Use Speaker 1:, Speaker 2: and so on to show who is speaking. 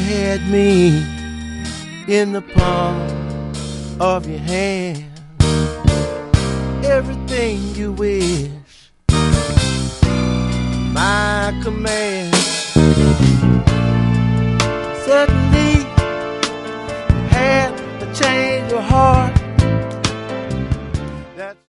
Speaker 1: had me in the palm of your hand. Everything you wish, my command.